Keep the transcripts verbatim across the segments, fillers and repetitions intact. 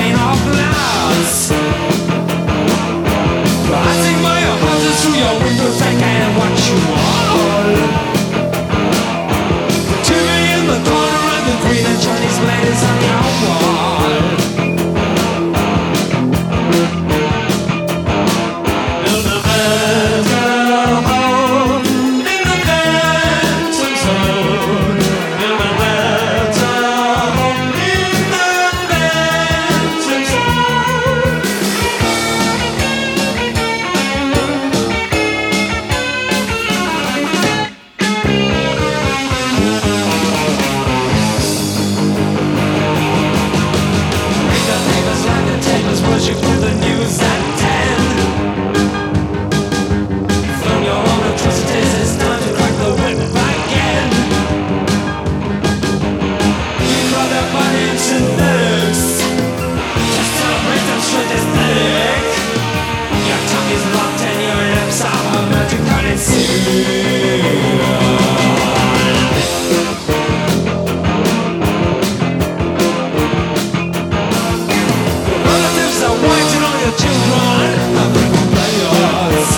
pane of glass. I take my eyes through your windows, I can't watch you all. T V in the corner and the green and Chinese ladies on your wall. In the phantom home, in the phantom zone, in the phantom home, in the phantom zone. Read the papers like the tables, worship with the news at ten. From your own atrocities, it's time to crack the whip again. You call that body synthetics. Just celebrate that shit is thick. Your tongue is locked and your lips are hermetically sealed. Relatives are waiting on your children, nothing will play yours.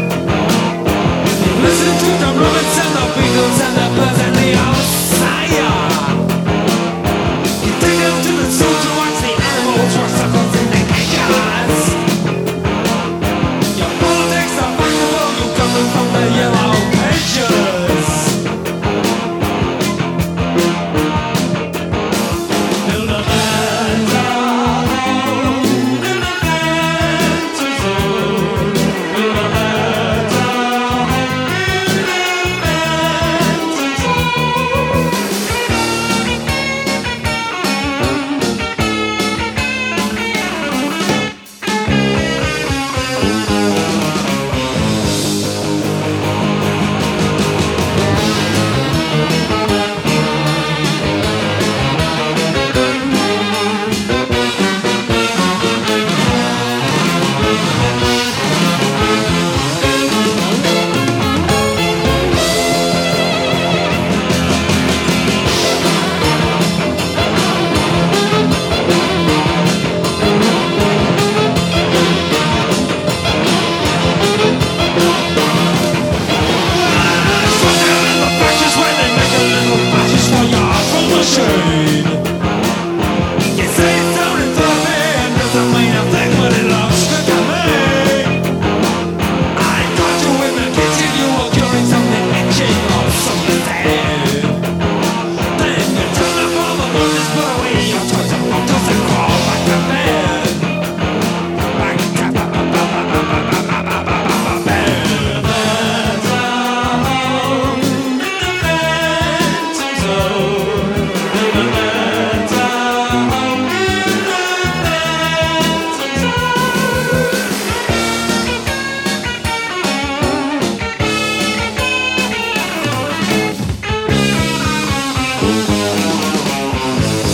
Listen to the Rollins and the Beatles and the Birds and the Messiah. You take them to the zoo to watch the animals rock circles in the cages. Your politics are fuckable, you coming from the yellow pages. In the phantom home, in the phantom zone, in the phantom home, in the phantom zone.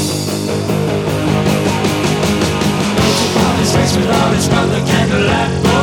With all his brother candlelight.